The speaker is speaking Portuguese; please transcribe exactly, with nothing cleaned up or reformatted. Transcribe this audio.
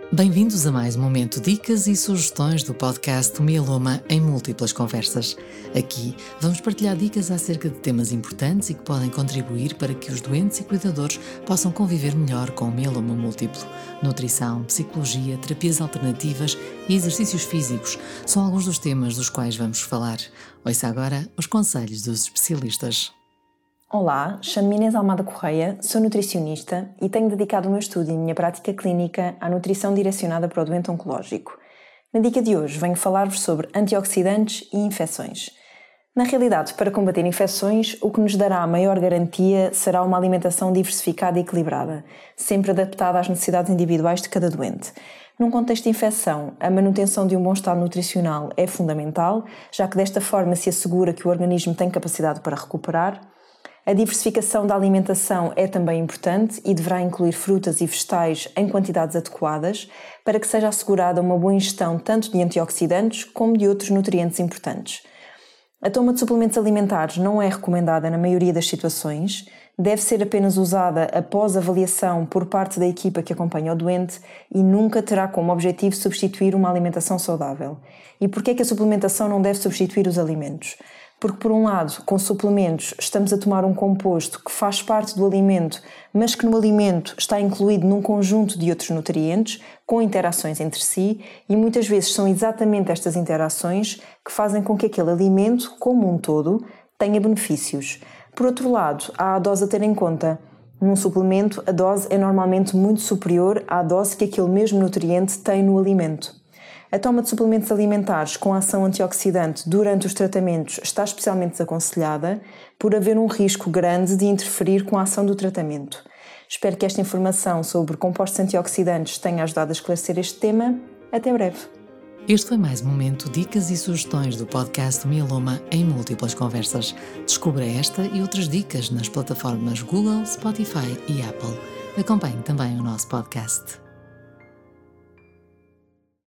Bem-vindos a mais um momento de dicas e sugestões do podcast Mieloma em Múltiplas Conversas. Aqui vamos partilhar dicas acerca de temas importantes e que podem contribuir para que os doentes e cuidadores possam conviver melhor com o mieloma múltiplo. Nutrição, psicologia, terapias alternativas e exercícios físicos são alguns dos temas dos quais vamos falar. Ouça agora os conselhos dos especialistas. Olá, chamo-me Inês Almada Correia, sou nutricionista e tenho dedicado o meu estudo e a minha prática clínica à nutrição direcionada para o doente oncológico. Na dica de hoje venho falar-vos sobre antioxidantes e infecções. Na realidade, para combater infecções, o que nos dará a maior garantia será uma alimentação diversificada e equilibrada, sempre adaptada às necessidades individuais de cada doente. Num contexto de infecção, a manutenção de um bom estado nutricional é fundamental, já que desta forma se assegura que o organismo tem capacidade para recuperar. A diversificação da alimentação é também importante e deverá incluir frutas e vegetais em quantidades adequadas para que seja assegurada uma boa ingestão tanto de antioxidantes como de outros nutrientes importantes. A toma de suplementos alimentares não é recomendada na maioria das situações, deve ser apenas usada após avaliação por parte da equipa que acompanha o doente e nunca terá como objetivo substituir uma alimentação saudável. E por que é que a suplementação não deve substituir os alimentos? Porque, por um lado, com suplementos estamos a tomar um composto que faz parte do alimento, mas que no alimento está incluído num conjunto de outros nutrientes, com interações entre si, e muitas vezes são exatamente estas interações que fazem com que aquele alimento, como um todo, tenha benefícios. Por outro lado, há a dose a ter em conta. Num suplemento, a dose é normalmente muito superior à dose que aquele mesmo nutriente tem no alimento. A toma de suplementos alimentares com ação antioxidante durante os tratamentos está especialmente desaconselhada por haver um risco grande de interferir com a ação do tratamento. Espero que esta informação sobre compostos antioxidantes tenha ajudado a esclarecer este tema. Até breve. Este foi mais um momento dicas e sugestões do podcast Mieloma em Múltiplas Conversas. Descubra esta e outras dicas nas plataformas Google, Spotify e Apple. Acompanhe também o nosso podcast.